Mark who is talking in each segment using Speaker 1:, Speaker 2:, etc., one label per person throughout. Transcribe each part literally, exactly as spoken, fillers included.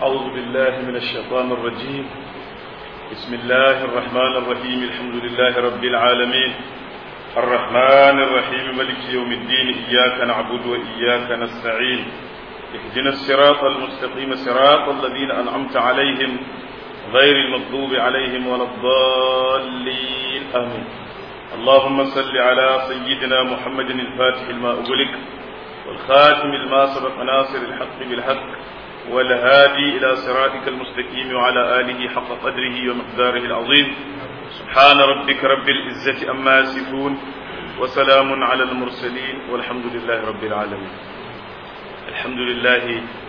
Speaker 1: أعوذ بالله من الشيطان الرجيم. بسم الله الرحمن الرحيم. الحمد لله رب العالمين الرحمن الرحيم مالك يوم الدين. إياك نعبد وإياك نستعين. اهدنا الصراط المستقيم صراط الذين أنعمت عليهم غير المغضوب عليهم ولا الضالين آمين. اللهم صل على سيدنا محمد الفاتح لما أغلق والخاتم لما سبق ناصر الحق بالحق والهادي إلى صراطك المستقيم وعلى آله حق قدره ومقداره العظيم. سبحان ربك رب العزة أما يصفون وسلام على المرسلين والحمد لله رب العالمين. الحمد لله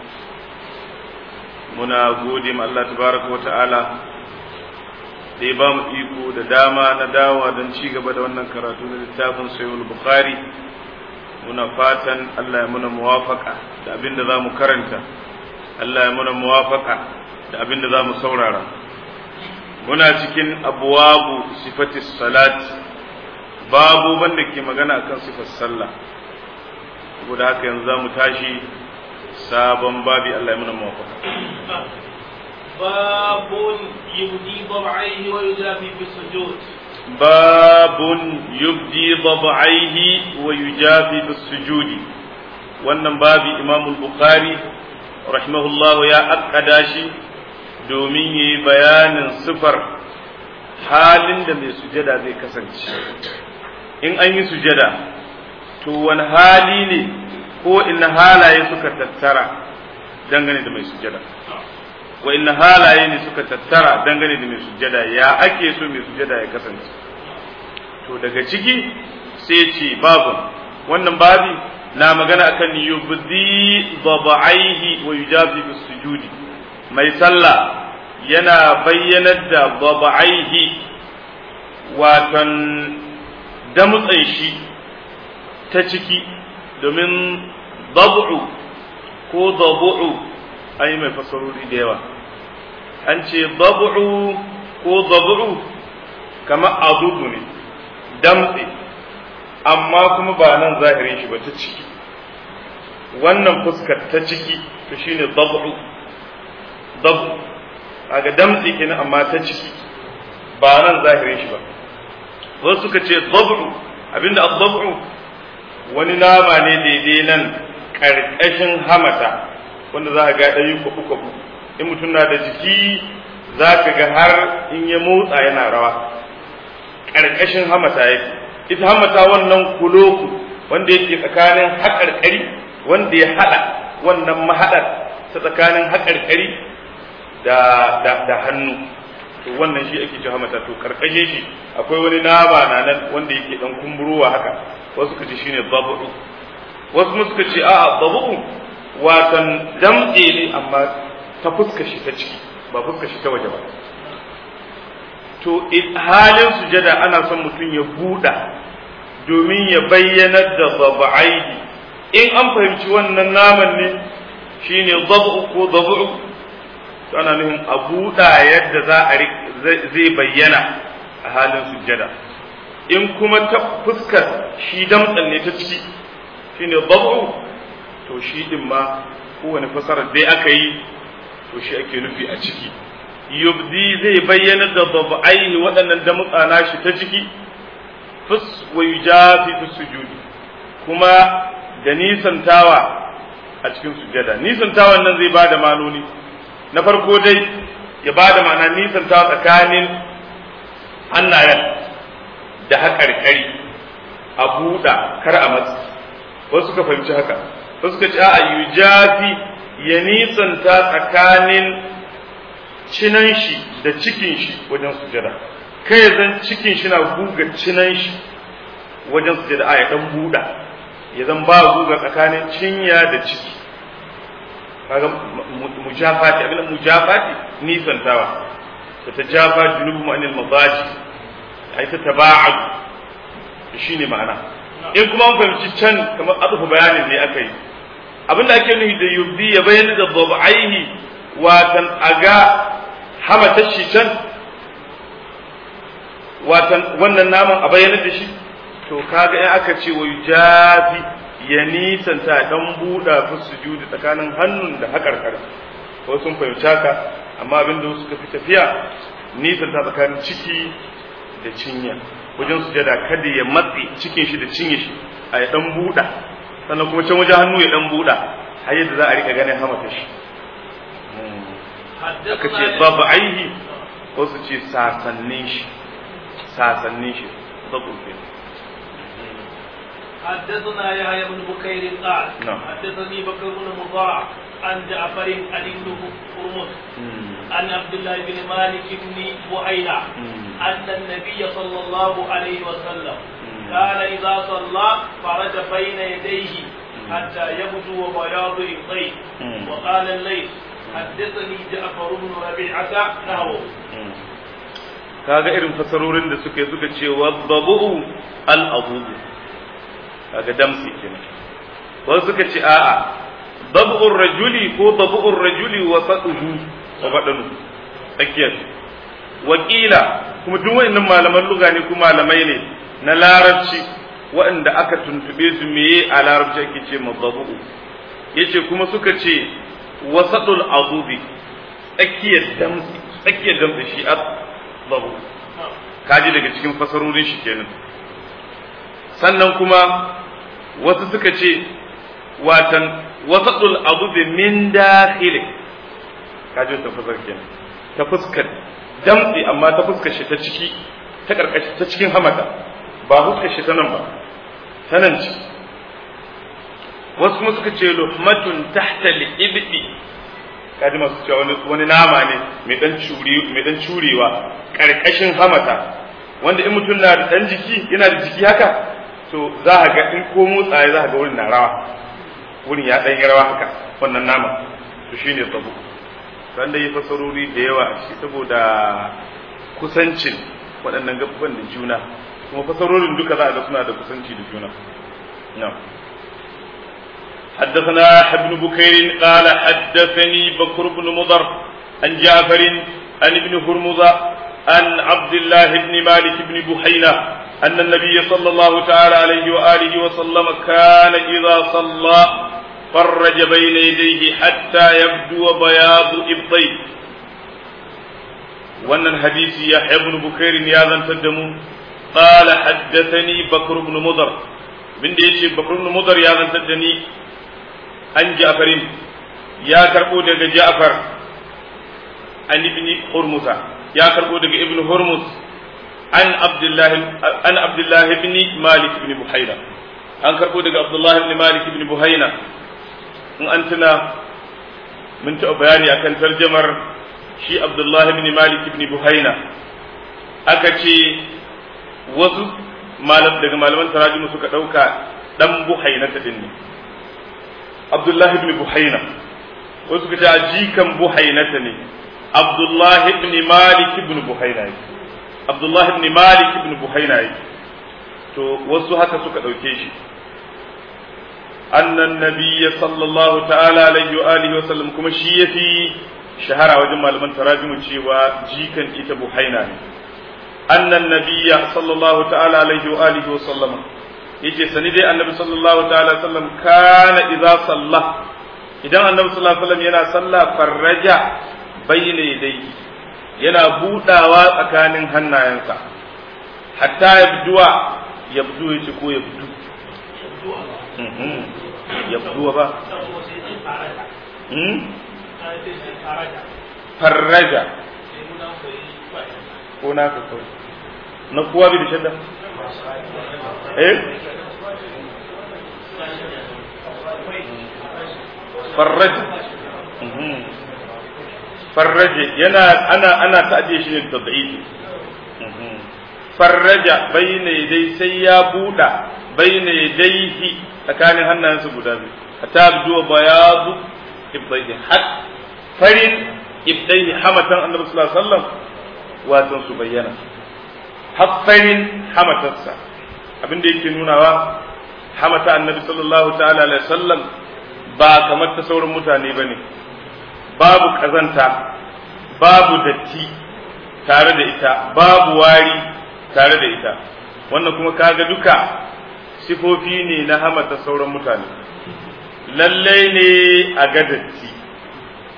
Speaker 1: muna gode ma Allah tabaraka wa ta'ala da ya ba mu iko da dama na dawa don ci gaba da wannan karatu na littafin Sahih Bukhari. Muna fatan Allah ya muna muwafaka da abin da za mu karanta, Allah ya muna muwafaka da abin da za mu saurara. Muna cikin abwabu sifati salat, babu banda ke magana akan sifar sallah. Saboda haka yanzu za mu tashi sabon babi. Allah ya muna muwafaka.
Speaker 2: babun yubdi dab'aihi wa yujafi fi sujud.
Speaker 1: babun yubdi dab'aihi wa yujafi fi sujud. Wannan babi Imam Bukhari rahimahullah ya akkada shi domin yi bayanin sifar halin da mai sujada zai kasance in an yi sujada, to wani hali ne ko inna halaye suka tattara dangane da mai sujada, wa inna halaye ne suka tattara dangane da mai sujada, ya ake so mai sujada ya kasance. To daga ciki sai ce babu wannan babi na magana akan yubdi dab'aihi wa yujafi bis sujudi. Mai sallah yana bayyanar da dab'aihi, watan damtsan shi ta ciki, domin dab'u ko dab'u ai mai fasarori da yawa. An ce dab'u ko dab'u kamar adubu ne, damtse, amma kuma ba nan zahirin shi ba, ta ciki, wannan fuskar ta ciki to shine dab'u. dab'u kaga damtse kenan amma ta ciki, ba nan zahirin shi ba. Wasu suka ce dab'u, abinda ad-dab'u wani nama ne daidai nan karkashin hamata, wanda za ka ga ɗayi kwafu-kwafu. In mutum na da jiki za ka ga har in ya motsa yana rawa, karkashin hamata yake. Ita hamata wannan kuloku wanda yake tsakanin haƙarƙari, wanda ya haɗa wannan mahaɗar ta tsakanin haƙarƙari da, da, da hannu, to wannan shi ake cewa hamata. To karkashe shi akwai wani nama na nan wanda yake ɗan kumburowa haka. Wasu ka ce shine babu, wasu mu suka ce a'a babu watan damtse ne amma ta fuska shi ta ciki, ba fuska shi ta waje ba. To halin sujada ana son mutum ya buɗa domin ya bayyanar da dab'aihi. In an fahimci wannan naman ne shine dab'u ko dab'u, to ana nufin a buɗa yadda za a zai bayyana a halin sujada. In kuma ta fuskar shi damtsan ne ta ciki shine dab'u, to shi din ma kowane fasarar dai aka yi to shi ake nufi a ciki. Yubdi zai bayyana da dab'aihi, waɗannan damtsa na shi ta ciki, fus wa yujafi fi sujudi, kuma da nisantawa a cikin sujada. Nisantawan nan zai bada maloli. Na farko dai ya bada ma'ana nisantawa tsakanin hannayen da haƙarƙari, a buɗa kar a matsi. Wasu suka fahimci haka, wasu suka ce a yujafi ya nisanta tsakanin cinan shi da cikin shi wajen sujada. Kai zan cikin shi na guga cinan shi wajen sujada, a ya dan buɗa, ya zan ba guga tsakanin cinya da ciki. Kaga mujafati, abin mujafati nisantawa. Ta tajafa junubu anil mabaji, ai ta taba'ad, shine ma'ana. In kuma an fahimci can kamar azufa bayanin ne aka yi, abinda ake nufi da yubdi ya bayyana da dab'aihi, watan aga hamatar shi can, watan wannan naman a bayyana da shi. To kaga in aka ce wa yujafi ya nisanta dan buɗa fi sujudi tsakanin hannun da haƙarƙar, ko sun fahimci haka, amma abin da suka fi tafiya nisan ta tsakanin ciki da cinya wajen sujada, kada ya matsi cikin shi da cinye shi a ya dan buɗa, sannan kuma can wajen hannu ya dan buɗa har yadda za a rika ganin hamata shi. aka ce babaihi ko su ce sasannin shi sasannin shi babu ke.
Speaker 2: حدثنا يحيى بن بكير قال حدثني بكر بن مضاع عن جعفر عن ابن هرمز عن عبد الله بن مالك بن بحيرة أن النبي صلى الله عليه وسلم كان إذا صلى فرج بين يديه حتى يبدو بياض إبطيه. وقال الليث حدثني جعفر بن ربيعة نحوه.
Speaker 1: kaga irin fasarorin da suke suka ce waddabu al-abudu kaga damsi kenan, wasu suka ce a'a dabu'ur rajuli ko dabu'ur rajuli wa saduhu wa badanu tsakiyar wakila, kuma duk wayannan malaman lugha ne kuma malamai ne na larabci waɗanda aka tuntube su meye a larabci ake ce madabu'u, yace kuma suka ce wasadul adubi tsakiyar damsi tsakiyar damsi shi dabu, kaji daga cikin fasarorin shi kenan. sannan kuma wasu suka ce watan wasatul adubi min dakhili, kaji ta fasar kenan, ta fuskar damtsi amma ta fuskar shi ta ciki ta karkashi ta cikin hamata, ba fuskar shi ta nan ba ta nan ci. wasu kuma suka ce luhmatun tahta al-ibti, kaji masu cewa wani wani nama ne mai dan curi mai dan curewa karkashin hamata, wanda in mutum na da dan jiki yana da jiki haka to za a ga in ko motsa za a ga wurin na rawa, wurin ya dan yi rawa haka wannan nama, to shine tabu. Sanda yi fasarori da yawa a ciki saboda kusancin waɗannan gaban da juna, kuma fasarorin duka za a ga suna da kusanci da juna. na'am. حدثنا ابن بكير قال حدثني بكر بن مضر عن جعفر عن ابن هرمز عن عبد الله بن مالك بن بحينة أن النبي صلى الله تعالى عليه وآله وسلم كان إذا صلى فرج بين يديه حتى يبدو بياض إبطيه. وأن الحديث يحيى بن بكير ياذن تدمو قال حدثني بكر بن مضر من ديش بكر بن مضر ياذن تدني an ja'farin ya karbo daga ja'far an ibn hurmuza ya karbo daga ibn hurmuz an abdullah an abdullah ibn malik ibn buhayna an karbo daga abdullah ibn malik ibn buhayna. in an tuna mun ta bayani akan tarjumar shi abdullah ibn malik ibn buhayna, aka ce wasu malam daga malaman tarajimu suka dauka dan buhayna ta dinne Abdullahi ibn Buhaina, wasu suka ce jikan Buhainata ne, Abdullahi ibn Malik ibn Buhaina yake, Abdullahi ibn Malik ibn Buhaina yake, to wasu haka suka ɗauke shi. Annan nabiyya sallallahu ta'ala alaihi wa alihi wa sallam, kuma shi yafi shahara wajen malaman tarajimu cewa jikan ita Buhaina ne. Annan nabiyya sallallahu ta'ala alaihi wa alihi wa sallam yace sani dai annabi sallallahu ta'ala sallam kana idza salla, idan annabi sallallahu alaihi wasallam yana salla farraja bayna yadayhi, yana budawa tsakanin hannayensa hatta yabduwa yabdu yace ko yabdu mhm yabdu ba hmm farraja ko na ka kawai na kuwa bi da shadda eh farraj farraj yana ana ana ta'diye shi ne tad'idi farraja bayna yadai sai ya buda bayna yadaihi tsakanin hannayensa guda biyu hatta abdu bayadu ibdaihi hat farin ibdaihi hamatan annabi sallallahu alaihi wasallam wato su bayyana haffarin hamatarsa, abinda yake nunawa hamata annabi sallallahu ta'ala alaihi wasallam ba kamar ta sauran mutane bane, babu kazanta babu datti tare da ita, babu wari tare da ita. wannan kuma kaga duka sifofi ne na hamata sauran mutane. Lallai ne a ga datti,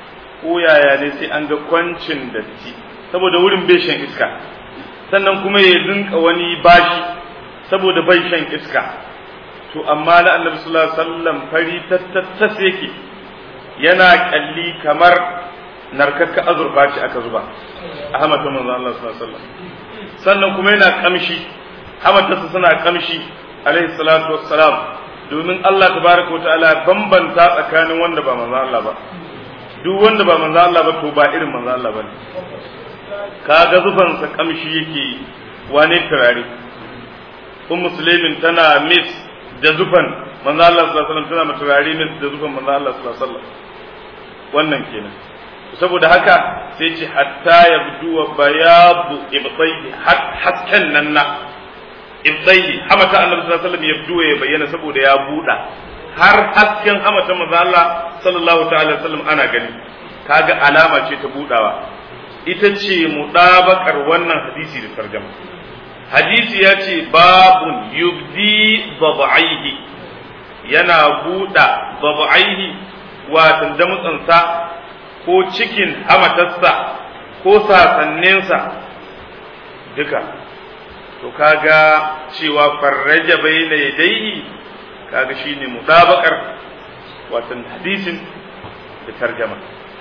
Speaker 1: ko yaya ne sai an ga kwancin datti saboda wurin bai shan iska, sannan kuma ya dinka wani bashi saboda bai shan iska. To amma na annabi sallallahu alaihi wasallam fari tattattas yake, yana kalli kamar narkakka azurfa ce aka zuba a hamata manzo Allah sallallahu alaihi wasallam, sannan kuma yana kamshi, hamatarsa suna kamshi alaihi salatu wassalam, domin Allah tabaraka wa ta'ala bambanta tsakanin wanda ba manzo Allah ba. Duk wanda ba manzo Allah ba to ba irin manzo Allah bane. Kaga zufansa kamshi yake, wane turare. Ummu Sulaimin tana mis da zufan manzo Allah sallallahu alaihi wasallam, tana maturare mis da zufan manzo Allah sallallahu alaihi wasallam. Wannan kenan. Saboda haka sai ce hatta yabdu wa bayadu ibtayhi, hasken nan na ibtayhi, hamata annabi sallallahu alaihi wasallam yabdu ya bayyana saboda ya buda har hasken hamata manzo Allah sallallahu ta'ala alaihi wasallam ana gani. Kaga alama ce ta budawa, ita ce mudabakar wannan hadisi da tarjuma. Hadisi ya ce babun yubdi dab'aihi, yana buda dab'aihi watan damutsansa ko cikin hamatarsa ko sasanninsa duka. To kaga cewa farraja bayna yadayhi, kaga shine mudabakar watan hadisin da tarjuma.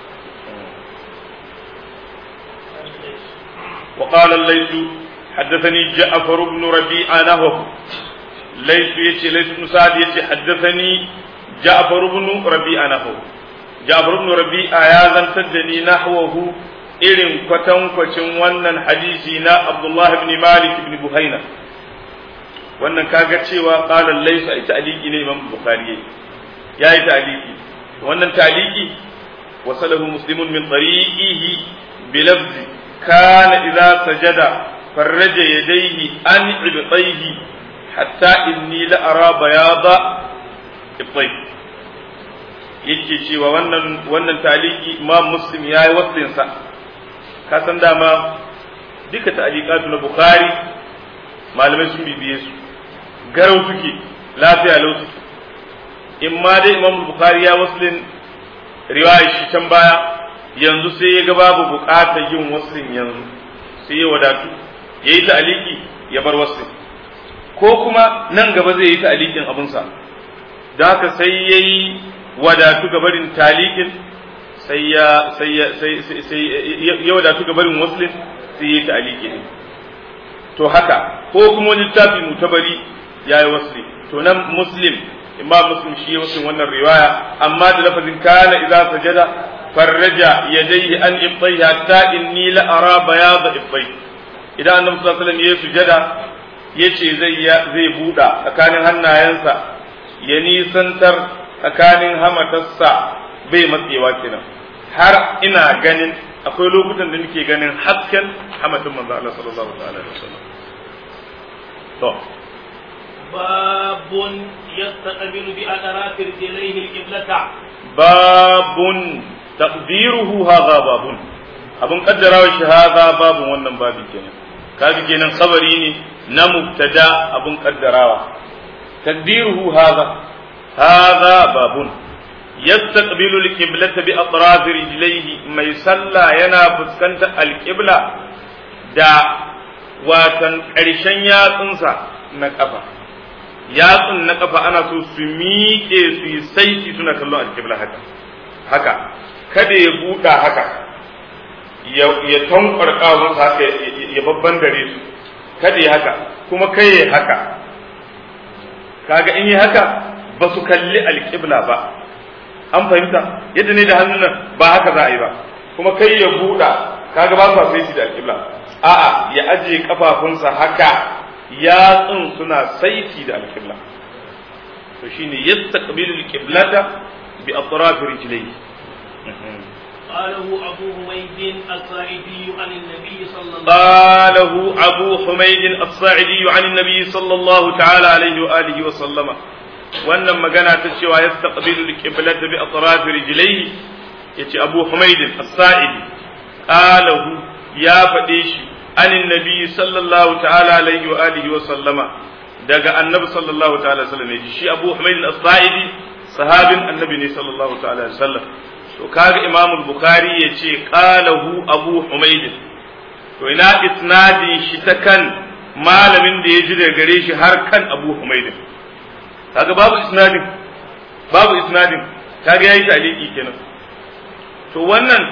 Speaker 1: وقال الليث حدثني جعفر بن ربيعة نحوه. ليث يتي ليث بن سعد يتي حدثني جعفر بن ربيعة نحوه. جعفر بن ربيعة يا زنتدني نحوه irin kwatankwacin wannan hadisi na Abdullah ibn Malik ibn Buhaina. Wannan kaga cewa qala laysa ita aliki ne Imam Bukhari yayi ta'liqi. Wannan ta'liqi wasalahu Muslimun min tariqihi bi lafzi kana idza sajada farraja yadayhi an ibtayhi hatta inni la ara bayada ibtayhi. Yake cewa wannan wannan ta'liqi Imam Muslim yayi waslin sa. Ka san dama duka ta'liqatu na Bukhari malamai sun bibiye su garau suke, lafiya lau suke. In ma dai Imam Bukhari ya waslin riwaya shi can baya, yanzu sai ya ga babu bukatar yin waslin yanzu, sai ya wadatu yayi ta'liqi ya bar waslin, ko kuma nan gaba zai yi ta'liqin abunsa, da haka sai yayi wadatu gabarin ta'liqin, sai ya sai ya sai sai ya wadatu gabarin waslin, sai yayi ta'liqi. To haka ko kuma wani littafi mutabari yayi wasli, to nan Muslim, Imam Muslim shi ya waslin wannan riwaya, amma da lafazin kana idza sajada farraja yadayhi an ibtayhi hatta inni la ara bayad ibtayhi. Idan Annabi sallallahu alaihi wasallam ya sujada yace zai zai buda tsakanin hannayensa, ya nisantar tsakanin hamatarsa bai matsewa kenan, har ina ganin akwai lokutan da nake ganin hasken hamatin manzo Allah sallallahu alaihi wasallam. To
Speaker 2: babun yastaqbilu bi atraf rijlaihi al-qiblata,
Speaker 1: babun taqdiruhu hadha babun, abun kaddarawa shi hadha babun, wannan babi kenan. Kaji kenan khabari ne na mubtada abun kaddarawa. Taqdiruhu hadha hadha babun yastaqbilu al-qiblata bi atraf rijlaihi, mai sallah yana fuskantar al-qibla da watan ƙarshen yatsunsa na ƙafa. Yatsun na ƙafa ana so su miƙe su yi saiti suna kallon al-qibla haka haka, kada ya buɗa haka ya ya tankwar ƙawunsa haka ya babban dare su, kada ya haka kuma kai ya haka. Kaga in yi haka ba su kalli al-qibla ba, an fahimta yadda ne da hannun nan ba haka za a yi ba, kuma kai ya buɗa, kaga ba su sai shi da alƙibla, a'a ya ajiye kafafunsa haka yatsun suna saiti da alƙibla. to shine yastaqbilu alqiblata bi atraf rijlihi.
Speaker 2: قاله أبو حميد الصاعدي عن النبي صلى الله
Speaker 1: قاله أبو حميد الصاعدي عن النبي صلى الله تعالى عليه وآله وسلم. wannan magana ta cewa yastaqbilu alqiblata bi atraf rijlihi, yace Abu Humayd as-Sa'idi qalahu ya fade shi anin nabi sallallahu ta'ala alaihi wa alihi wa sallama, daga annabi sallallahu ta'ala alaihi wa sallam. Shi Abu Humayd as-Sa'idi sahabin annabi ne sallallahu ta'ala alaihi wa sallam, to kaga Imam al-Bukhari yace qalahu Abu Humayd to ina isnadin shi ta kan malamin da ya ji daga gare shi har kan Abu Humayd kaga babu isnadin babu isnadin kaga yayi taliki kenan to wannan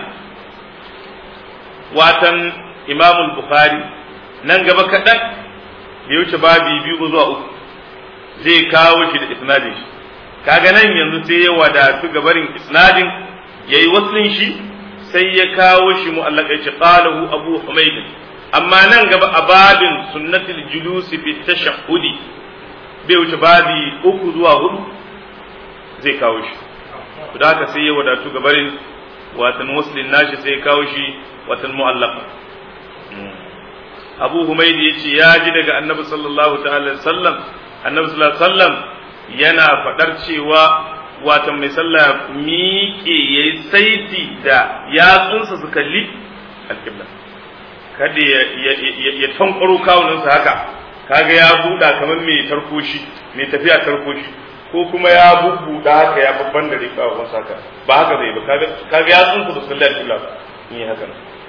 Speaker 1: watan Imam al-Bukhari nan gaba kadan bai wuce babi biyu zuwa uku zai kawo shi da isnadin shi kaga nan yanzu sai ya wadatu gabarin isnadin yayi waslin shi sai ya kawo shi mu'allaka ce qalahu Abu Humayd amma nan gaba a babin sunnatul julusi fi tashahhudi bai wuce babi uku zuwa hudu zai kawo shi da haka sai ya wadatu gabarin watan muslim nashi sai ya kawo shi watan mu'allaka Abu Humayd yace ya ji daga Annabi sallallahu ta'ala alaihi wasallam Annabi sallallahu alaihi wasallam yana fadar cewa watan mai sallah miƙe yayi saiti da yatsunsa su kalli alƙibla kada ya ya tankwaro kawunansa haka kaga ya buɗa kamar mai tarkoshi mai tafiya tarkoshi ko kuma ya bubbuɗa haka ya babban da rika wa haka ba haka zai ba kaga kaga yatsunsa su kalli alƙibla ni haka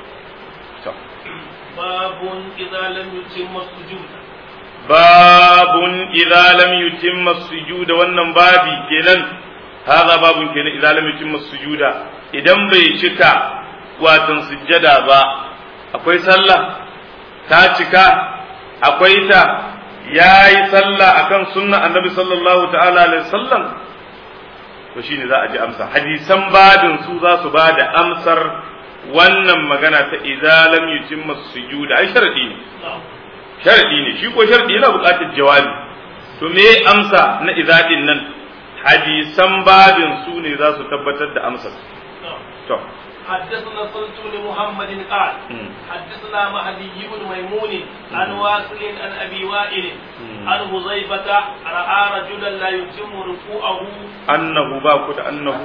Speaker 2: babun idza lam yutimma sujuda
Speaker 1: babun idza lam yutimma sujuda wannan babi kenan haza babun kenan idza lam yutimma sujuda idan bai cika watan sujjada ba akwai sallah ta cika akwai ta yayi sallah akan sunna annabi sallallahu ta'ala alaihi wasallam to shine za a ji amsa hadisan babin su za su ba da amsar wannan magana ta idza lam yutimma sujuda ai sharadi ne sharadi ne shi ko sharadi yana buƙatar jawabi to me amsa na idza din nan hadisan babin su ne za su tabbatar da amsar to
Speaker 2: حدثنا صلت بن محمد قال حدثنا مهدي بن ميمون عن واصل عن ابي وائل عن حذيفه راى رجلا لا يتم ركوعه
Speaker 1: انه باكد انه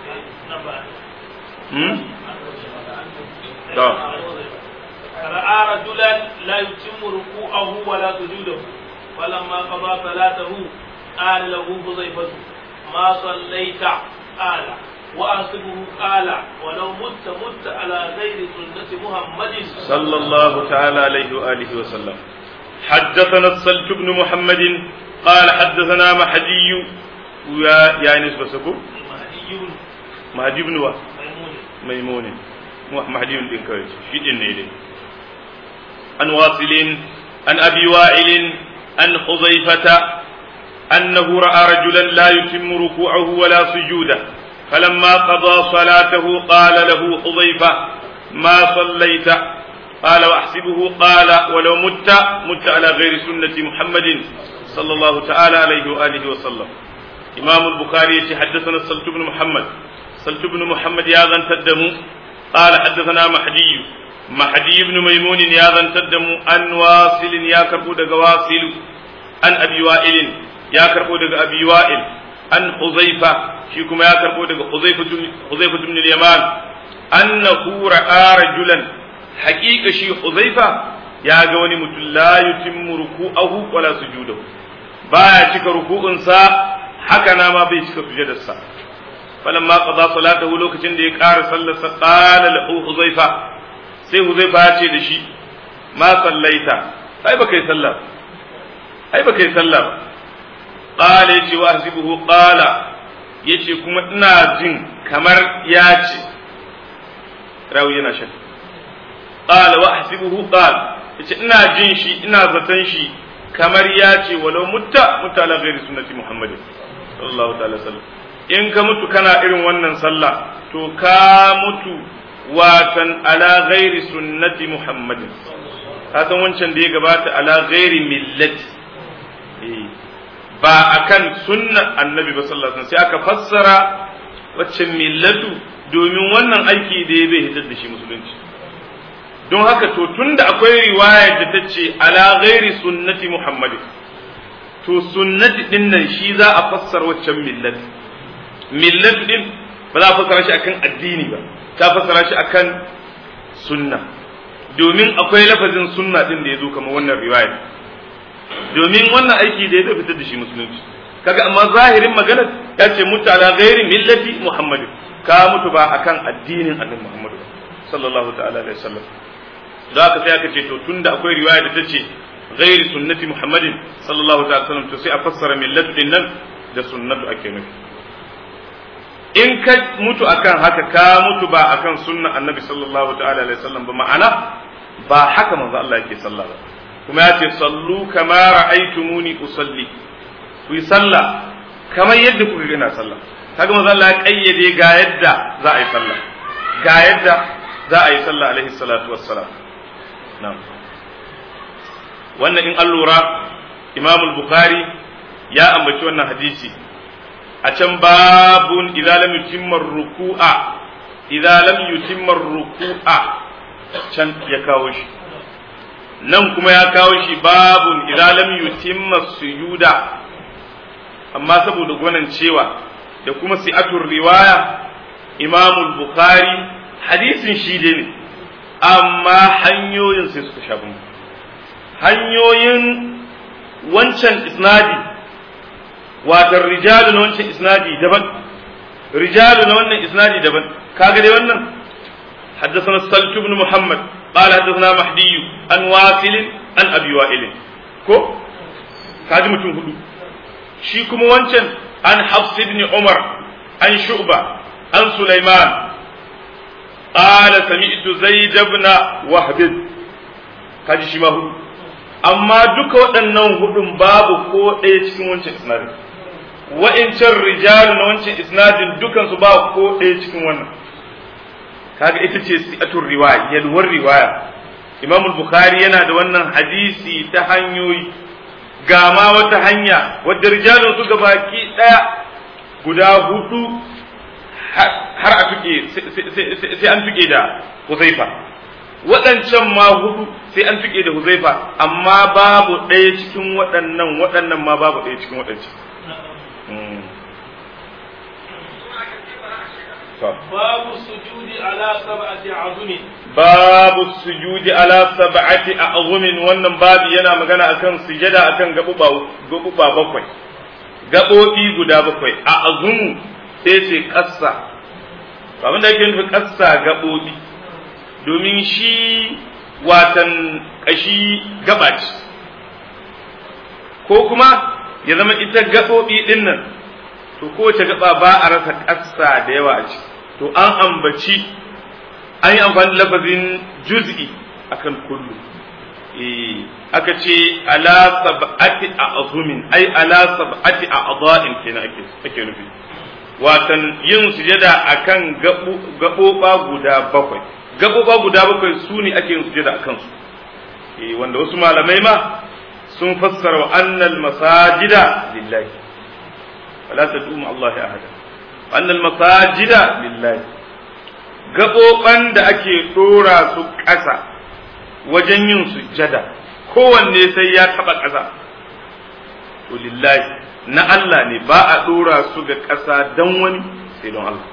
Speaker 2: راى رجلا لا يتم ركوعه ولا سجوده فلما قضى صلاته قال له حذيفه ما صليت قال وأحسبه قال ولو مت مت على غير سنة محمد
Speaker 1: صلى الله تعالى عليه وآله وسلم حدثنا الصلت بن محمد قال حدثنا مهدي ويا يا نسبة سكو
Speaker 2: مهدي
Speaker 1: مهدي بن وا
Speaker 2: ميمون
Speaker 1: ميمون مهدي بن كويس في دين عن واصل عن أبي وائل عن حذيفة أنه رأى رجلا لا يتم ركوعه ولا سجوده فلما قضى صلاته قال له حذيفة ما صليت قال وأحسبه قال ولو مت مت على غير سنة محمد صلى الله تعالى عليه وآله وسلم إمام البخاري حدثنا الصلت بن محمد صلت بن محمد يا ذن تدموا قال حدثنا مهدي مهدي بن ميمون يا ذن تدموا أن واصل يا كربو دغ واصل أن أبي وائل يا كربو دغ أبي وائل أن حذيفة shi kuma ya karbo daga Huzaifa ibn al-Yaman annahu ra'a rajulan haqiqa shi Huzaifa ya ga wani mutum la yutimmu ruku'ahu wala sujudahu baya cika ruku'un sa haka na ma bai cika sujudar sa falamma qada salatahu lokacin da ya ƙara sallar sa qala lahu Huzaifa sai Huzaifa ya ce da shi ma sallaita ai baka yi sallah ai baka yi sallah qala yace wa hasibuhu qala yace kuma ina jin kamar ya ce rawi yana shan qala wa ahsibuhu qala yace ina jin shi ina zaton shi kamar ya ce walau mutta mutta ala ghairi sunnati muhammad sallallahu ta'ala sallam in ka mutu kana irin wannan sallah to ka mutu watan ala ghairi sunnati muhammad ka san wancan da ya gabata ala ghairi millati ba akan sunnan annabi ba sallallahu alaihi wasallam sai aka fassara waccan millatu domin wannan aiki da ya bai hitar da shi musulunci don haka to tunda akwai riwaya da ta ce ala ghairi sunnati muhammad to sunnati din nan shi za a fassara waccan millati millatu din ba za a fassara shi akan addini ba ta fassara shi akan sunna domin akwai lafazin sunna din da ya zo kamar wannan riwaya domin wannan aiki da ya fitar da shi musulunci kaga amma zahirin magana ya ce mutu ala ghairi millati muhammad ka mutu ba akan addinin annabi Muhammad sallallahu ta'ala alaihi wasallam da aka sai aka ce to tunda akwai riwaya da tace ghairi sunnati Muhammadin sallallahu ta'ala alaihi wasallam to sai a fassara millatu din nan da sunnatu ake nufi in ka mutu akan haka ka mutu ba akan sunnan annabi sallallahu ta'ala alaihi wasallam ba ma'ana ba haka manzo Allah yake sallah ba kuma ya ce sallu kama ra'aytumuni usalli ku yi sallah kamar yadda kuka ga ina sallah kaga manzo Allah ya kayyade ga yadda za a yi sallah ga yadda za a yi sallah alaihi salatu wassalam na'am wannan in an lura Imam al-Bukhari ya ambaci wannan hadisi a can babun idza lam yutimma ruku'a idza lam yutimma ruku'a can ya kawo shi nan kuma ya kawo shi babun idza lam yutimma sujuda amma saboda gwanan cewa da kuma si'atul riwaya Imam al-Bukhari hadisin shi dai ne amma hanyoyin sai suka sha bamban hanyoyin wancan isnadi wato rijalu na wancan isnadi daban rijalu na wannan isnadi daban kaga dai wannan حدثنا السلت بن محمد قال حدثنا مهدي عن واصل عن ابي وائل كو kaji mutum hudu shi kuma wancan an Hafs ibn Umar an Shu'ba an Sulaiman qala sami'tu Zaid ibn Wahb kaji shi ma hudu amma duka waɗannan hudun babu ko ɗaya cikin wancan isnadin wa'incan rijal na wancan isnadin dukan su ba ko ɗaya cikin wannan kaga ita ce si'atul riwaya yalwar riwaya Imam al-Bukhari yana da wannan hadisi ta hanyoyi ga ma wata hanya wadda rijalun su gabaki ɗaya guda hudu har a tuke sai an tuke da Huzaifa waɗancan ma hudu sai an tuke da Huzaifa amma babu ɗaya cikin waɗannan waɗannan ma babu ɗaya cikin waɗancan
Speaker 2: babu sujudi ala sab'ati azumin
Speaker 1: babu sujudi ala sab'ati azumin wannan babu yana magana akan sujada akan gabuba gabuba bakwai gabobi guda bakwai a azumu sai ce kassa abin da yake nufi kassa gabobi domin shi watan kashi gabaci ko kuma ya zama ita gabobi din nan to kowace gaba ba a rasa kassa da yawa a ciki to an ambaci an yi amfani da lafazin juz'i akan kullu eh aka ce ala sab'ati a'zumin ai ala sab'ati a'dha'in kenan ake ake nufi watan yin sujada akan gaboba guda bakwai gaboba guda bakwai su ne ake yin sujada akan su eh wanda wasu malamai ma sun fassara wa annal masajida lillahi wala tad'u ma Allah ahada annal masajida lillahi gaboban da ake dora su ƙasa wajen yin sujjada kowanne sai ya taba ƙasa to lillahi na Allah ne ba a dora su ga ƙasa dan wani sai don Allah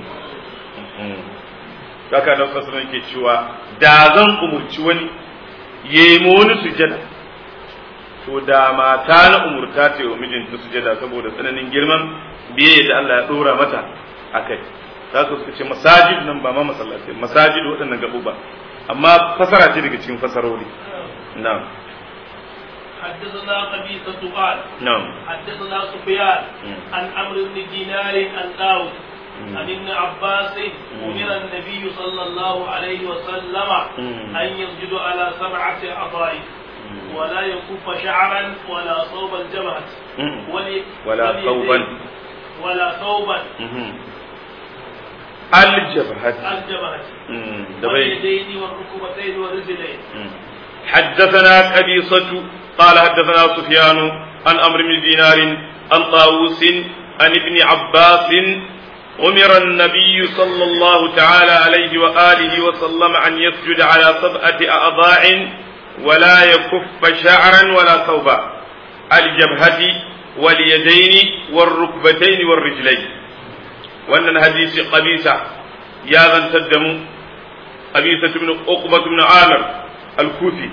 Speaker 1: kaka da fasara yake cewa da zan umurci wani yayi wani sujjada to da mata na umurta ta wa mijinta sujada saboda tsananin girman biye da Allah ya dora mata akai za su ce masajid nan ba ma masallaci masajid waɗannan gabuba amma fasara ce daga cikin fasarori na'am
Speaker 2: حدثنا قبيصة قال
Speaker 1: نعم
Speaker 2: حدثنا سفيان عن عمرو بن دينار عن داود عن ابن عباس أمر النبي صلى الله عليه وسلم أن يسجد على سبعة أعضاء ولا يكف شعرا ولا صوب الجبهة
Speaker 1: ولا ثوبا
Speaker 2: ولا ثوبا
Speaker 1: الجبهة
Speaker 2: الجبهة واليدين والركبتين والرجلين
Speaker 1: حدثنا قبيصة قال حدثنا سفيان عن عمرو بن دينار عن طاووس عن ابن عباس أمر النبي صلى الله تعالى عليه وآله وسلم أن يسجد على سبعة أعضاء ولا يكف شعرا ولا ثوبا الجبهة واليدين والركبتين والرجلين وأن الحديث قبيصة يا من تدموا قبيصة بن عقبة بن عامر الكوفي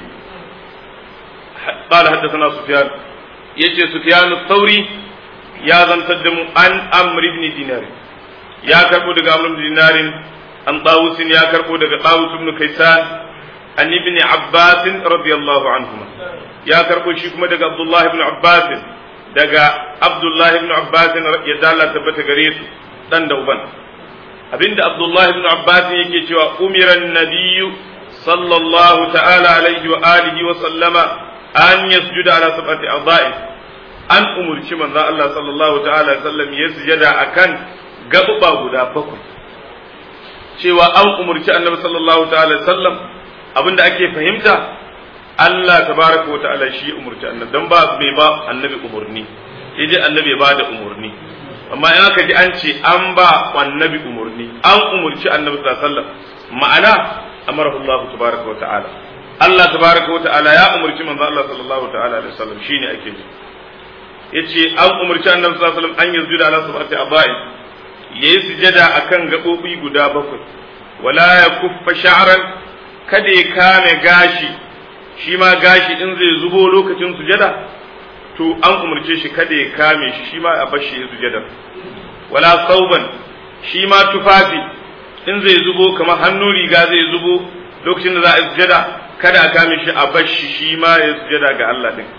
Speaker 1: قال حدثنا سفيان يجي سفيان الثوري يا من تدموا عن أمر بن دينار ya karbo daga Amr ibn Dinarin an Tawus ya karbo daga Tawus ibn Kaysan an ibn Abbas radiyallahu anhuma ya karbo shi kuma daga Abdullah ibn Abbas daga Abdullah ibn Abbas ya dalla tabbata gare su dan da uban abinda Abdullah ibn Abbas yake cewa umiran nabiyyu sallallahu ta'ala alaihi wa alihi wa sallama an yasjuda ala sab'ati a'dha'i an umurci manzo Allah sallallahu ta'ala alaihi wasallam ya sujada akan gabuba guda bakwai cewa an umurci annabi sallallahu ta'ala alaihi wasallam abinda ake fahimta Allah tabaraka wa ta'ala shi umurci annabi dan ba bai ba annabi umurni yaje annabi ba da umurni amma in aka ji an ce an ba annabi umurni an umurci annabi sallallahu alaihi wasallam ma'ana amarahu Allah tabaraka wa ta'ala Allah tabaraka wa ta'ala ya umurci manzo Allah sallallahu ta'ala alaihi wasallam shine ake ji yace an umurci annabi sallallahu alaihi wasallam an yasjuda ala sab'ati a'dha'i yayi sujada akan gabobi guda bakwai wala yakuffa sha'ran kada ya kame gashi shi ma gashi in zai zubo lokacin sujada to an umurce shi kada ya kame shi shi ma a bashi ya sujada wala sauban shi ma tufafi in zai zubo kamar hannu riga zai zubo lokacin da za a sujada kada a kame shi a bashi shi ma ya sujada ga Allah din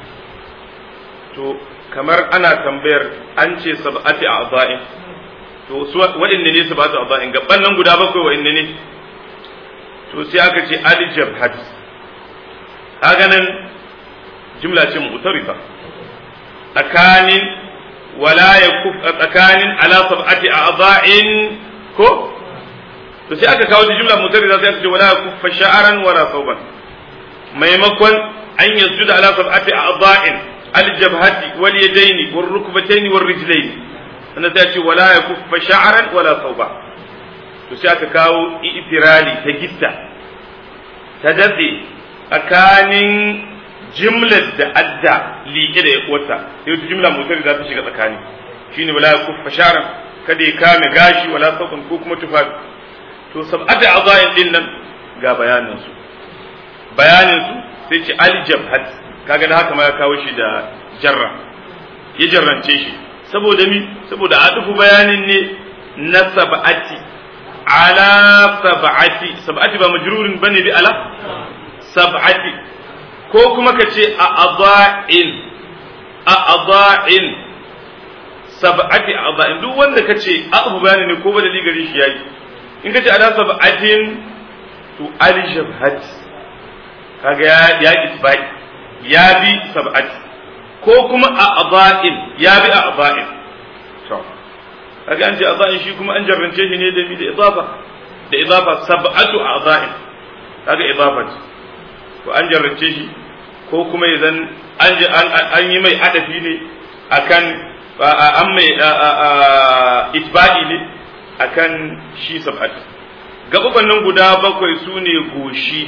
Speaker 1: to kamar ana tambayar an ce sab'ati a'dha'in to su waɗanne ne sab'ati a'dha'in gaban nan guda bakwai waɗanne ne to sai aka ce al-jabhat kaga nan jumla ce mu'tarifa tsakanin wala yakuf tsakanin ala sab'ati a'dha'in ko to sai aka kawo jumla mu'tarifa sai aka ce wala yakuffa sha'ran wala thawban maimakon an yasjuda ala sab'ati a'dha'in al-jabhati wal yadaini wal rukbataini wal rijlaini sannan sai ce wala yakuffa sha'ran wala thawba to sai aka kawo itirali ta gitta ta datse tsakanin jimlar da adda liƙe da ya kwata sai wata jimla mutar za ta shiga tsakani shine wala yakuffa sha'ran kada ya kame gashi wala thawban ko kuma tufafi to sab'ati a'dha'in din nan ga bayanin su bayanin su sai ce al-jabhat kaga da haka ma ya kawo shi da jarra ya jarrance shi saboda mi saboda adufu bayanin ne na sab'ati ala sab'ati sab'ati ba majrurin bane bi ala sab'ati ko kuma kace a adha'in a adha'in sab'ati adha'in duk wanda kace adufu bayani ne ko ba da ligari shi yayi in kace ala sab'atin to al-jabhat kaga ya ya isbai ya bi sab'ati ko kuma a adha'in ya bi a adha'in to kaga an ce adha'in shi kuma an jarrance shi ne da mi da idafa da idafa sab'atu adha'in kaga idafa to an jarrance shi ko kuma idan an an yi mai adafi ne akan an mai itba'i ne akan shi sab'atu gabuban nan guda bakwai sune goshi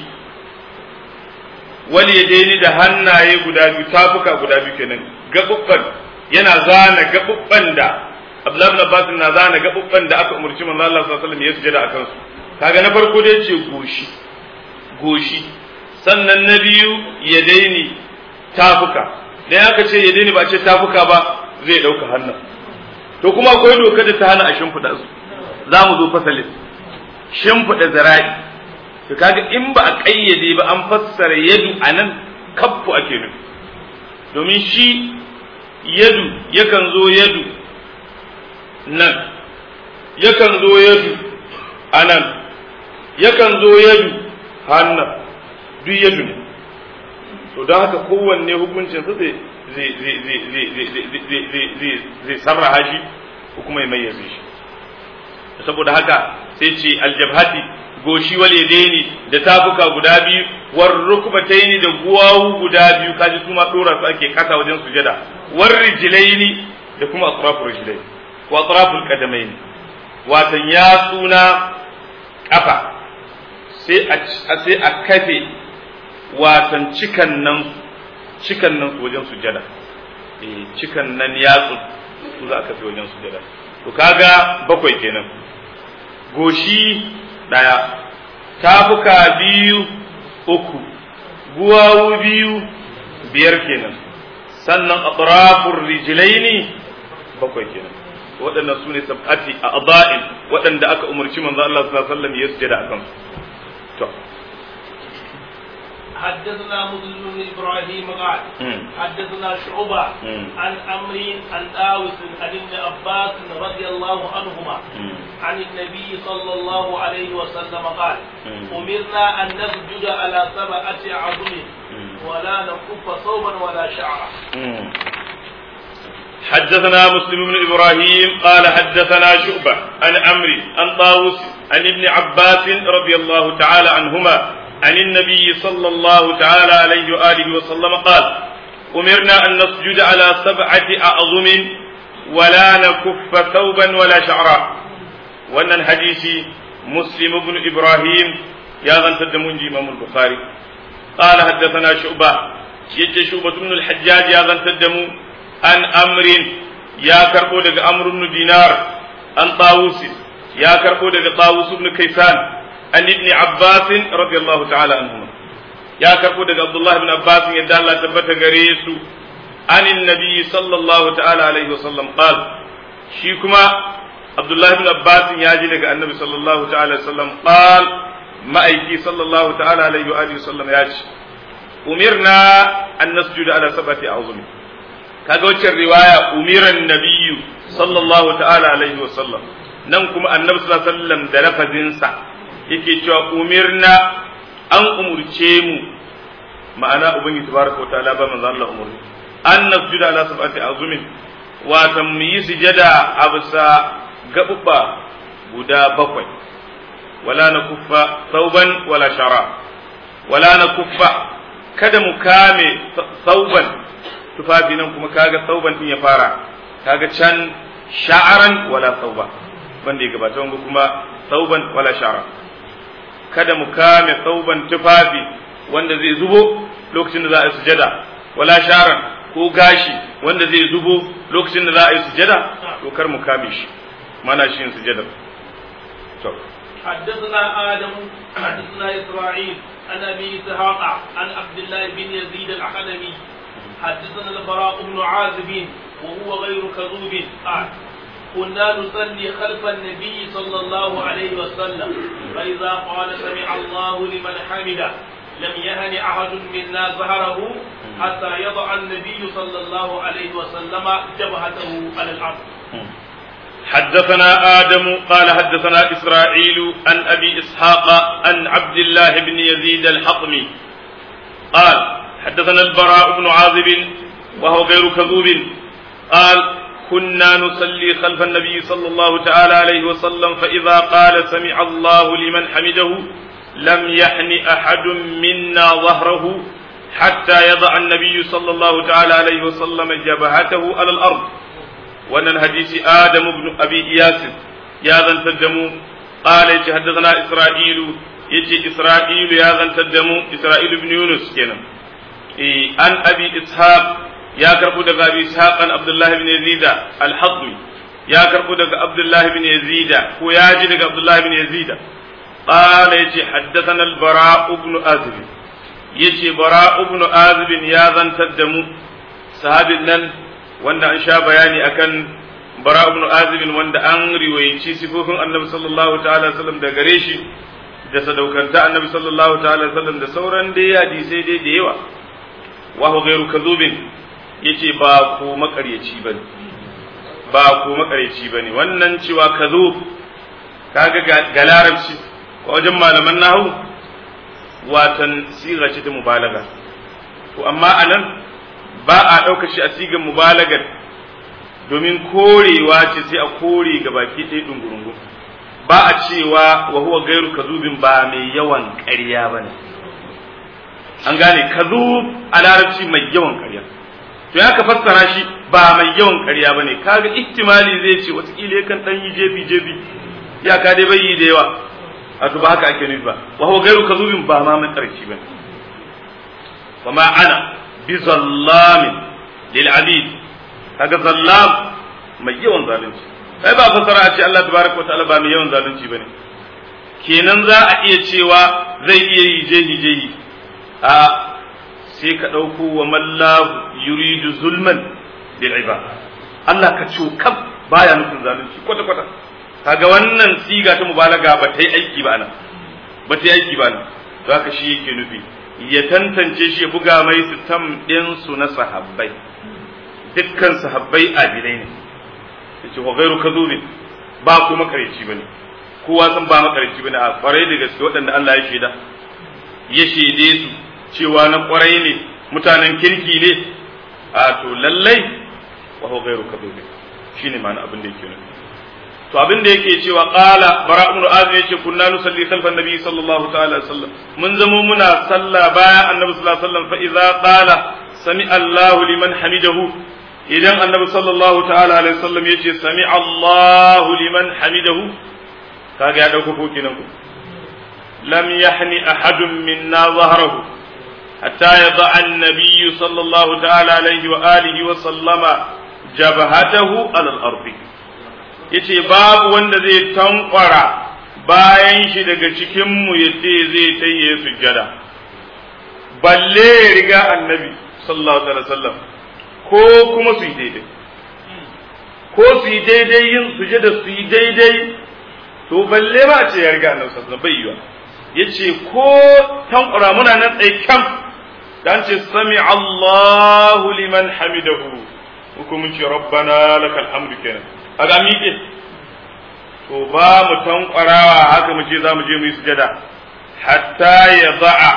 Speaker 1: wal yadaini da hannaye guda biyu tafuka guda biyu kenan gabubban yana zana gabubban da Abdullah ibn Abbas na zana gabubban da aka umurci manzo Allah sallallahu alaihi wasallam ya sujada akan su kaga na farko dai ce goshi goshi sannan na biyu yadaini tafuka dan aka ce yadaini ba ce tafuka ba zai dauka hannun to kuma akwai doka da ta hana a shimfida su zamu zo fasalin shimfida zara'i to kaga in ba a kayyade ba an fassara yadu anan kaffu ake nufi domin shi yadu yakan zo yadu nan yakan zo yadu anan yakan zo yadu hannan duk yadu ne to don haka kowanne hukuncin sa zai zai zai zai zai zai zai zai sarraha shi ko kuma ya mayyaze shi saboda haka sai ce aljabhati goshi wal yadaini da tafuka guda biyu war rukbataini da guwawu guda biyu kaji su ma dora su ake kasa wajen sujada war rijlaini da kuma atrafur rijlaini wa atraful qadamaini watan ya suna kafa sai a sai a kafe watan cikan nan cikan nan wajen sujada eh cikan nan yatsu su za a kafe wajen sujada to kaga bakwai kenan goshi daya tafuka biyu uku guwawu biyu biyar kenan sannan atrafur rijlaini bakwai kenan waɗannan sune sab'ati a'dha'in waɗanda aka umarci manzo Allah sallallahu alaihi wasallam ya sujada akan su to
Speaker 2: حدثنا مسلم بن ابراهيم قال حدثنا شعبة عن عمرو عن داوود عن ابن عباس رضي الله عنهما عن النبي صلى الله عليه وسلم قال أمرنا أن نسجد على سبعة عظم ولا نكف ثوبا ولا شعرا.
Speaker 1: حدثنا مسلم بن ابراهيم قال حدثنا شعبة عن عمرو عن طاووس عن ابن عباس رضي الله تعالى عنهما عن النبي صلى الله تعالى عليه وآله وسلم قال أمرنا أن نسجد على سبعة أعظم ولا نكف ثوبا ولا شعرا. وأن الحديث مسلم بن إبراهيم يا غن تدمون إمام البخاري قال حدثنا شعبة يجي شعبة بن الحجاج يا غن تدمون عن أمر يا كربو دغ أمر بن دينار عن طاووس يا كربو دغ طاووس بن كيسان عن ابن عباس رضي الله تعالى عنهما يا كربو دغ عبد الله بن عباس يدا الله تبت غريسو عن النبي صلى الله تعالى عليه وسلم قال شي كما عبد الله بن عباس ياجي دغ النبي صلى الله تعالى عليه وسلم قال ما ايكي صلى الله تعالى عليه واله وسلم ياجي أمرنا أن نسجد على سبعة أعظم. kaga waccan riwaya umiran nabiyyu sallallahu ta'ala alaihi wa sallam nan kuma annabi sallallahu alaihi wasallam da lafazin sa yake cewa umirna an umurce mu ma'ana ubangiji tabaraka wa ta'ala ba manzo Allah umurni an nasjuda ala sab'ati azumin wa tam yi sujada a bisa gabubba guda bakwai wala nakuffa thawban wala shara wala nakuffa kada mu kame thawban tufafi nan kuma kaga sauban din ya fara kaga can sha'aran wala sauba banda ya gabata wanga kuma sauban wala sha'ara kada mu kame sauban tufafi wanda zai zubo lokacin da za a yi sujada wala sha'aran ko gashi wanda zai zubo lokacin da za a yi sujada to kar mu kame shi mana shi yin sujada to
Speaker 2: حدثنا آدم حدثنا إسرائيل عن أبي إسحاق عن عبد الله بن يزيد الحلمي حدثنا البراء بن عازب وهو غير كذوب قال كنا نصلي خلف النبي صلى الله عليه وسلم فإذا قال سمع الله لمن حمده لم يهن أحد منا ظهره حتى يضع النبي صلى الله عليه وسلم جبهته على الأرض.
Speaker 1: حدثنا آدم قال حدثنا إسرائيل عن أبي إسحاق عن عبد الله بن يزيد الحطمي قال حدثنا البراء بن عازب وهو غير كذوب قال كنا نصلي خلف النبي صلى الله تعالى عليه وسلم فإذا قال سمع الله لمن حمده لم يحن أحد منا ظهره حتى يضع النبي صلى الله تعالى عليه وسلم جبهته على الأرض. وأن الحديث آدم بن أبي إياس يا ذا تدمو قال حدثنا إسرائيل يجي إسرائيل يا ذا تدمو إسرائيل بن يونس كنا عن أبي إسحاق يا كربو دغ أبي إسحاق عن عبد الله بن يزيد الحطمي يا كربو دغ عبد الله بن يزيد هو ياجي دغ عبد الله بن يزيد قال يجي حدثنا البراء بن عازب يجي براء بن عازب يا ذن تدمو صحابي نن wanda an sha bayani akan bara ibn azib wanda an riwayaci sifofin annabi sallallahu ta'ala alaihi wasallam da gare shi da sadaukanta annabi sallallahu ta'ala alaihi wasallam da sauran dai hadisai dai da yawa wa huwa ghairu kadhubin yace ba ko makaryaci bane ba ko makaryaci bane wannan cewa kadhub kaga ga larabci ko wajen malaman nahwu watan siga ce ta mubalaga to amma anan ba a ɗauka shi a sigan mubalagar domin korewa ce sai a kore ga baki ɗaya ɗungurungu ba a cewa wa huwa gairu kazubin ba mai yawan ƙarya ba ne an gane kazub a larabci mai yawan ƙarya to ya ka fassara shi ba mai yawan ƙarya ba ne kaga ihtimali zai ce watakila yakan ɗan yi jebi jebi ya ka dai bai yi da yawa a ba haka ake nufi ba wa huwa gairu kazubin ba ma mai ƙarfi ba ne wa ma ana bizallamin lil abid kaga zallam mai yawan zalunci ai ba fasara a ce Allah tabaraka wa ta'ala ba mai yawan zalunci bane kenan za a iya cewa zai iya yi jehi jehi a sai ka dauko wa mallahu yuridu zulman lil ibad Allah ka cokab baya nufin zalunci kwata kwata kaga wannan siga ta mubalaga ba ta yi aiki ba nan ba ta yi aiki ba nan to haka shi yake nufi ya tantance shi ya buga mai sitam din su na sahabbai dukkan sahabbai adilai ne yace wa ghairu kadhubin ba ku makareci bane kowa san ba makareci bane a kwarai da gaske waɗanda Allah ya shaida ya shaide su cewa na kwarai ne mutanen kirki ne a to lallai wa huwa ghairu kadhubin shine ma'ana abin da yake nufi to abin da yake cewa qala bara ibn azib yace kunna nusalli khalfan nabi sallallahu ta'ala alaihi wasallam mun zamo muna sallah bayan annabi sallallahu alaihi wasallam fa idza qala sami Allahu liman hamidahu idan annabi sallallahu ta'ala alaihi wasallam yace sami Allahu liman hamidahu kaga ya dauko ko kenan ku lam yahni ahadun minna zahrahu hatta yada an-nabiy sallallahu ta'ala alaihi wa alihi wa sallama jabhatahu ala al-ardi yace babu wanda zai tankwara bayan shi daga cikin mu yace zai tayi sujjada balle riga annabi sallallahu alaihi wasallam ko kuma su yi daidai ko su yi daidai yin sujjada su yi daidai to balle ba ce ya riga annabi sallallahu alaihi wasallam bai yiwa yace ko tankwara muna nan tsaye kam dan ce sami Allahu liman hamidahu hukumun ce rabbana lakal hamdu kenan a ga miƙe to ba mu tankwarawa haka mu ce za mu je mu yi sujada hatta ya za'a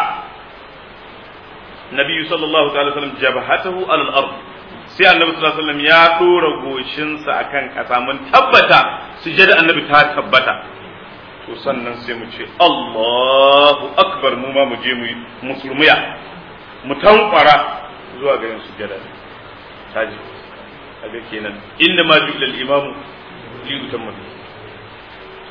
Speaker 1: nabiyyu sallallahu ta'ala sallam jabhatahu alal ard sai annabi sallallahu alaihi wasallam ya dora goshinsa akan kasa mun tabbata sujada annabi ta tabbata to sannan sai mu ce Allahu akbar mu ma mu je mu musulmiya mu tankwara zuwa ga yin sujada taji kaga kenan inda ma ju ilal imamu li utamma to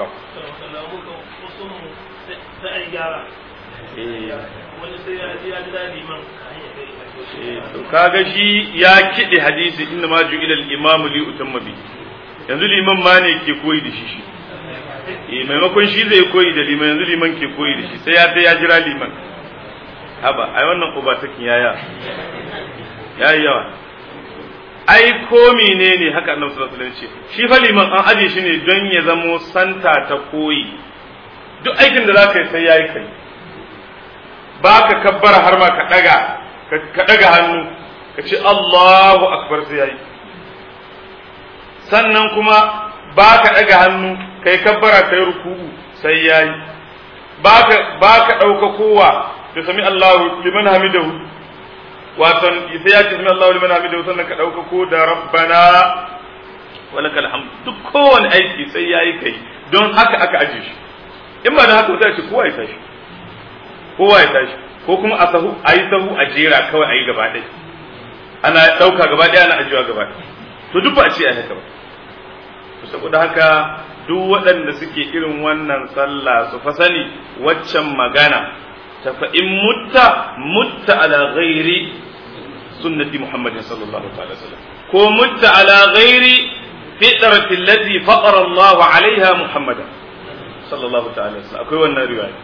Speaker 1: to kaga shi ya kide hadisi inda ma ju ilal imamu li utamma bi yanzu liman ma ne ke koyi da shi shi eh maimakon shi zai koyi da liman yanzu liman ke koyi da shi sai ya sai ya jira liman haba ai wannan uba takin yaya yayi yawa ai ko menene haka annabi sallallahu alaihi wasallam ce shi fa liman an aje shi ne don ya zamo santa ta koyi duk aikin da zaka yi sai yayi kai ba ka kabbara har ma ka daga ka daga hannu ka ce Allahu akbar sai yayi sannan kuma ba ka daga hannu kai kabbara kai ruku'u sai yayi ba ka ba ka dauka kowa da sami Allahu liman hamidahu watan sai ya ce Allahu liman hamidahu sannan ka dauka ko da rabbana walakal hamd duk kowane aiki sai yayi kai don haka aka aje shi in ba da haka sai ce kowa ya tashi kowa ya tashi ko kuma a sahu ayi sahu a jera kawai ayi gaba ɗaya ana dauka gaba ɗaya ana ajiwa gaba ɗaya to duk ba a ce ai haka ba to saboda haka duk waɗanda suke irin wannan sallah su fa sani waccan magana ta fa in mutta mutta ala ghairi sunnati muhammadin sallallahu alaihi wasallam ko mutta ala ghairi fitrati allati faqara Allah alaiha muhammadan sallallahu alaihi wasallam akwai wannan riwaya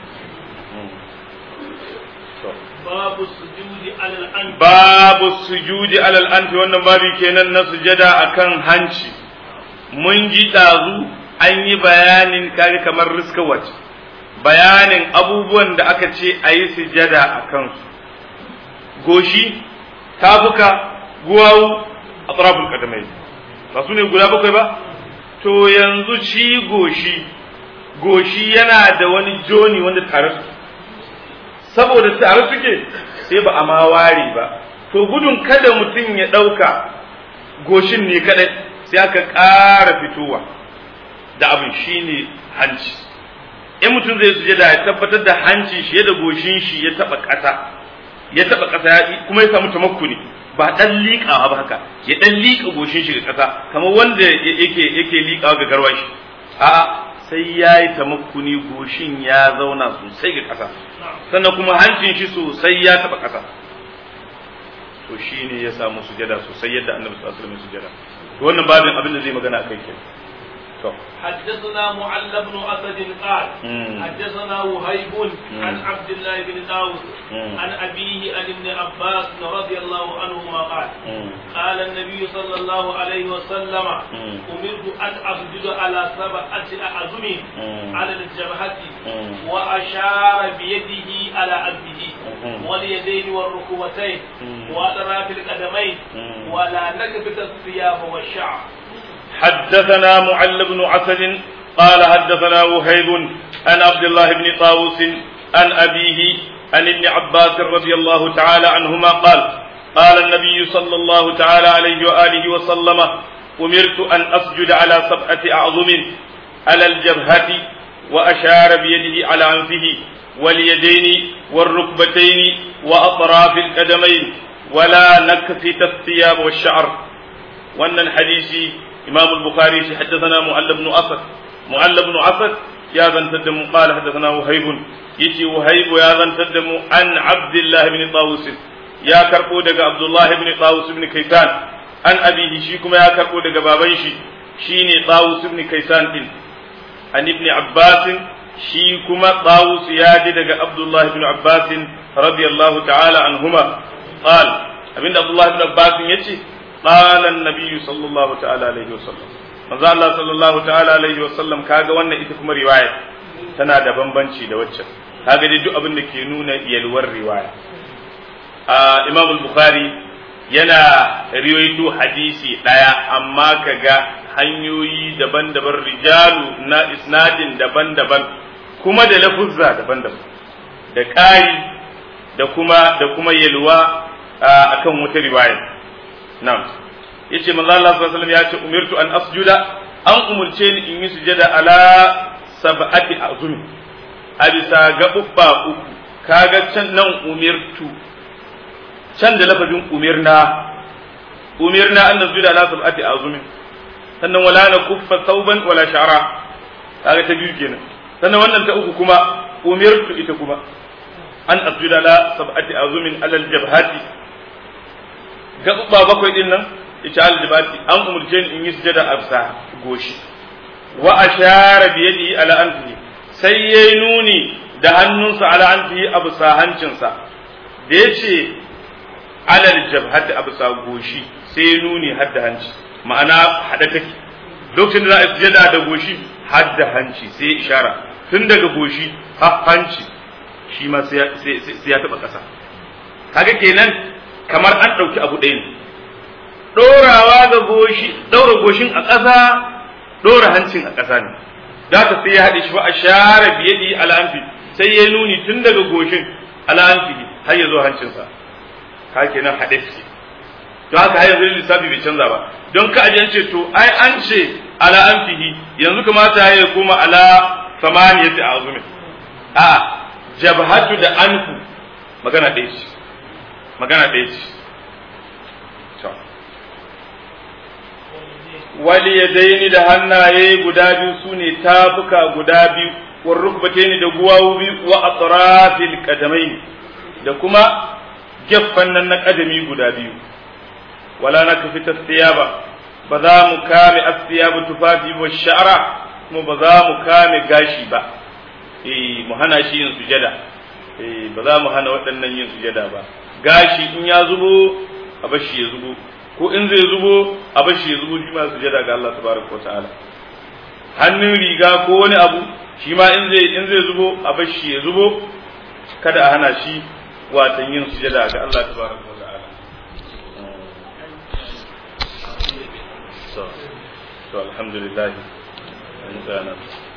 Speaker 2: babu sujudi alal anfi
Speaker 1: babu sujudi alal anfi wannan babu kenan na sujada akan hanci mun ji dazu an yi bayanin kage kamar riska wace bayanin abubuwan da aka ce a yi sujada a kansu goshi tafuka guwawu a tsarafin kadamai ba su ne guda bakwai ba to yanzu ci goshi goshi yana da wani joni wanda tare suke saboda tare suke sai ba a ma ware ba to gudun kada mutum ya ɗauka goshin ne kadai sai aka ƙara fitowa da abin shine hanci in mutum zai sujada ya tabbatar da hancin shi da goshin shi ya taba ƙasa ya taba ƙasa kuma ya samu tamakkuni ba dan liƙawa ba haka ya dan liƙa goshin shi ga ƙasa kamar wanda yake yake liƙawa ga garwashi a'a sai yayi tamakkuni goshin ya zauna sosai ga ƙasa sannan kuma hancin shi sosai ya taba ƙasa to shine ya samu sujada sosai yadda Annabi sallallahu alaihi wasallam sujada to wannan babin abin da zai magana akai kenan
Speaker 2: حدثنا معل بن اسد قال حدثنا وهيب عن عبد الله بن داود عن ابيه عن ابن عباس رضي الله عنهما قال قال النبي صلى الله عليه وسلم امرت ان اسجد على سبعه اعظم على الجبهه واشار بيده على انفه واليدين والركبتين واطراف القدمين ولا نكبت الثياب والشعر.
Speaker 1: حدثنا معل بن عسل قال حدثنا وهيب عن عبد الله بن طاووس عن أبيه عن ابن عباس رضي الله تعالى عنهما قال قال النبي صلى الله تعالى عليه وآله وسلم أمرت أن أسجد على سبعة أعظم على الجبهة وأشار بيده على أنفه واليدين والركبتين وأطراف القدمين ولا نكفت الثياب والشعر. وأن الحديث إمام البخاري حدثنا معل بن أسد معل بن أسد يا ذن تدم قال حدثنا وهيب يتي وهيب يا ذن تدم عن عبد الله بن طاووس يا كربو دغ عبد الله بن طاووس بن كيسان عن أبيه شيكم يا كربو دغ بابن شي شيني طاووس بن كيسان دين عن ابن عباس شيكم طاووس يا دغ عبد الله بن عباس رضي الله تعالى عنهما قال ابن عبد الله بن عباس يتي قال النبي صلى الله تعالى عليه وسلم manzo Allah sallallahu ta'ala alaihi wasallam kaga wannan ita kuma riwaya tana da bambanci da waccan kaga dai duk abin da ke nuna yalwar riwaya a Imam al-Bukhari yana riwayato hadisi daya amma kaga hanyoyi daban-daban rijalu na isnadin daban-daban kuma da lafuzza daban-daban da ƙari da kuma da kuma yalwa akan wata riwaya. Na'am. Yace manzo Allah sallallahu alaihi wasallam yace umirtu an asjuda an umurce ni in yi sujada ala sab'ati azumi a bisa gabubba uku kaga can nan umirtu can da lafazin umirna umirna an nasjuda ala sab'ati azumi sannan wala na kuffa thawban wala sha'ra kaga ta biyu kenan sannan wannan ta uku kuma umirtu ita kuma an asjuda ala sab'ati azumin ala aljabhati gabubba bakwai din nan ita aljabati an umurce ni in yi sujada a bisa goshi wa ashara bi yadihi ala anfihi sai yayi nuni da hannunsa ala anfihi a bisa hancinsa da yace ala aljabhati a bisa goshi sai yayi nuni har da hanci ma'ana hada take lokacin da za a sujada da goshi har da hanci sai ishara tun daga goshi har hanci shi ma sai ya taba kasa kaga kenan kamar an dauki abu ɗaya ne ɗorawa ga goshi ɗaura goshin a ƙasa ɗora hancin a ƙasa ne da ka sai ya haɗe shi ba a share biyadi al'amfi sai ya nuni tun daga goshin al'amfi har ya zo hancinsa ka kenan haɗe shi to haka har yanzu lissafi bai canza ba don ka ajiyan ce to ai an ce al'amfihi yanzu kamata ya koma ala samaniyati azumin a jabhatu da anfu magana ɗaya ce magana ɗaya ce wali yadaini da hannaye guda biyu sune tafuka guda biyu wa rukbataini da guwawu biyu wa atrafil qadamaini da kuma geffan nan na kadami guda biyu wala nakfita thiyaba ba za mu kame as-thiyaba tufafi wa sha'ra kuma ba za mu kame gashi ba eh mu hana shi yin sujada eh ba za mu hana waɗannan yin sujada ba gashi in ya zubo a bashi ya zubo ko in zai zubo a bashi ya zubo shi ma sujada ga Allah tabaraka wataala hannun riga ko wani abu shi ma in zai in zai zubo a bashi ya zubo kada a hana shi watan yin sujada ga Allah tabaraka wataala so so alhamdulillah